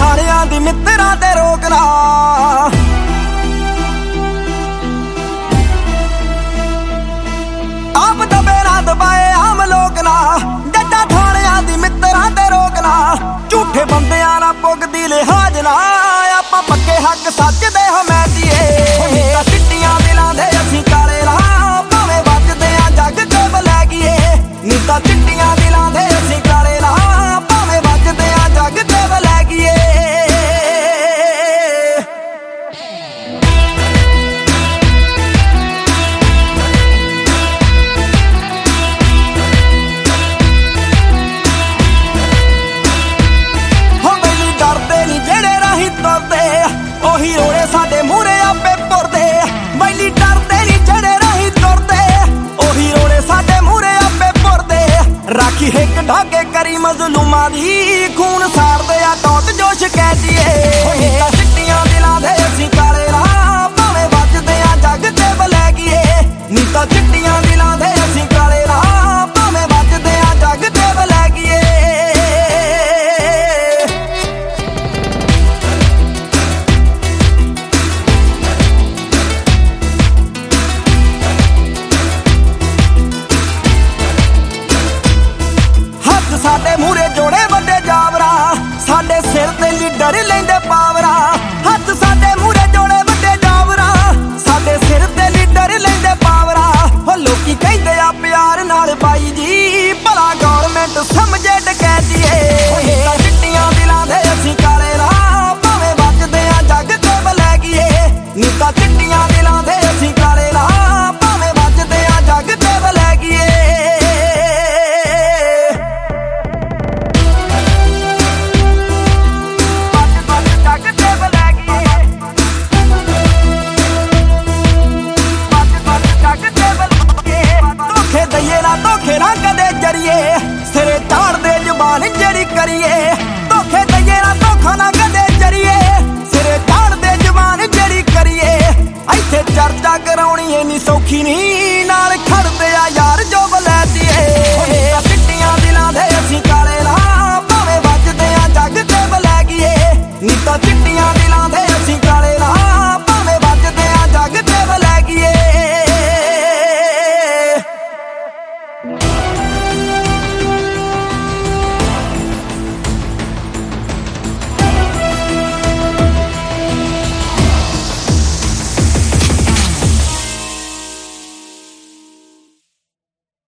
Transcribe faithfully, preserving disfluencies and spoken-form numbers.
ਥਾਣਿਆਂ ਦੀ ਮਿੱਤਰਾਂ ਤੇ ਰੋਕਣਾ, ਆਪ ਦਬੇ ਨਾ ਦਬਾਏ ਆਮ ਲੋਕ ਨਾ, ਜੱਟਾਂ ਥਾਣਿਆਂ ਦੀ ਮਿੱਤਰਾਂ ਤੇ ਰੋਕਣਾ। ਝੂਠੇ ਬੰਦਿਆਂ ਨਾ ਪੁੱਗਦੀ ਲਿਹਾਜ਼ ਨਾ, ਆਪਾਂ ਪੱਕੇ ਹੱਕ ਸੱਚ ਦੇ ਹਮੈਤੀਏ। ਤਾਂ ਚਿੱਟੀਆਂ ਦਿਲਾਂ ਦੇ ਅਸੀਂ ਕਾਲੇ ਰਾਹ, ਭਾਵੇਂ ਵੱਜਦੇ ਆ ਜੱਗ ਤੇ ਬਲੈਗੀਏ। ਨੀ ਤਾਂ ਚਿੱਟੀਆਂ ਦਿਲਾਂ ਦੇ ਅਸੀਂ ਕਾਲੇ ਰਾਹ, ਭਾਵੇਂ ਵੱਜਦੇ ਆ ਜੱਗ ਤੇ ਬਲੈਗੀਏ। ਉਹੀ ਰੋਲੇ ਸਾਡੇ ਮੂਹਰੇ ਆਪੇ ਪੁਰਦੇ, ਬੈਲੀ ਡਰਦੇ ਨੀ ਜਿਹੜੇ ਰਾਹੀਂ ਤੁਰਦੇ। ਉਹੀ ਰੋਲੇ ਸਾਡੇ ਮੂਹਰੇ ਆਪੇ ਪੁਰਦੇ, ਰਾਖੀ ਹਿੱਕ ਢਾਕੇ ਕਰੀ ਮਜ਼ਲੂਮਾਂ ਦੀ, ਖੂਨ ਸਾੜਦੇ ਆ ਟੋਟ ਜੋ ਸ਼ਿਕਾਇਤੀਏ। ਤਾਂ ਚਿੱਟੀਆਂ ਦਿਲਾਂ ਦੇ ਅਸੀਂ ਕਾਲੇ ਰਾਹ, ਭਾਵੇਂ ਵੱਜਦੇ ਆ ਜੱਗ ਤੇ ਬਲੈਗੀਏ। ਨੀ ਤਾਂ ਚਿੱਟੀਆਂ ਦਿਲਾਂ ਦੇ ਅਸੀਂ ਕਾਲੇ ਰਾਹ, ਭਾਵੇਂ ਵੱਜਦੇ ਆ ਜੱਗ ਤੇ ਬਲੈਗੀਏ। ਸਾਡੇ ਮੂਹਰੇ ਜੋੜੇ ਵੱਡੇ ਜਾਵਰਾ, ਸਾਡੇ ਸਿਰ ਤੇ ਲੀਡਰ ਲੈਂਦੇ ਪਾਵਰਾ। ਹੱਥ ਸਾਡੇ ਮੂਹਰੇ ਜੋੜੇ ਵੱਡੇ ਜਾਵਰਾ, ਸਾਡੇ ਸਿਰ ਤੇ ਲੀਡਰ ਲੈਂਦੇ ਪਾਵਰਾ। ਹੋ ਲੋਕੀ ਕਹਿੰਦੇ ਆ ਪਿਆਰ ਨਾਲ ਬਾਈ ਜੀ, ਭਲਾ ਗੌਰਮੈਂਟ ਸਮਝੇ ਡਕੈਤੀਏ। ਤਾਂ ਚਿੱਟੀਆਂ ਦਿਲਾਂ ਦੇ ਅਸੀਂ ਕਾਲੇ ਰਾਹ, ਭਾਵੇਂ ਵੱਜਦੇ ਆ ਜੱਗ ਤੇ ਬਲੈਗੀਏ। ਨੀ ਤਾਂ ਚਿੱਟੀਆਂ ਦਿਲਾਂ ਦੇ ਅਸੀਂ ਕਾਲੇ ਰਾਹ, ਭਾਵੇਂ ਵੱਜਦੇ ਆ ਜੱਗ ਤੇ ਬਲੈਗੀਏ। ਧੋਖੇ ਨਾ ਕਦੇ ਜਰੀਏ, ਸਿਰੇ ਚਾੜਦੇ ਜ਼ੁਬਾਨ ਜਿਹੜੀ ਕਰੀਏ। ਧੋਖੇ ਦਈਏ ਨਾ ਧੋਖਾ ਨਾ ਕਦੇ ਜਰੀਏ, ਸਿਰੇ ਚਾੜਦੇ ਜ਼ੁਬਾਨ ਜਿਹੜੀ ਕਰੀਏ। ਇੱਥੇ ਚਰਚਾ ਕਰਾਉਣੀ ਇੰਨੀ ਸੌਖੀ ਨਹੀਂ,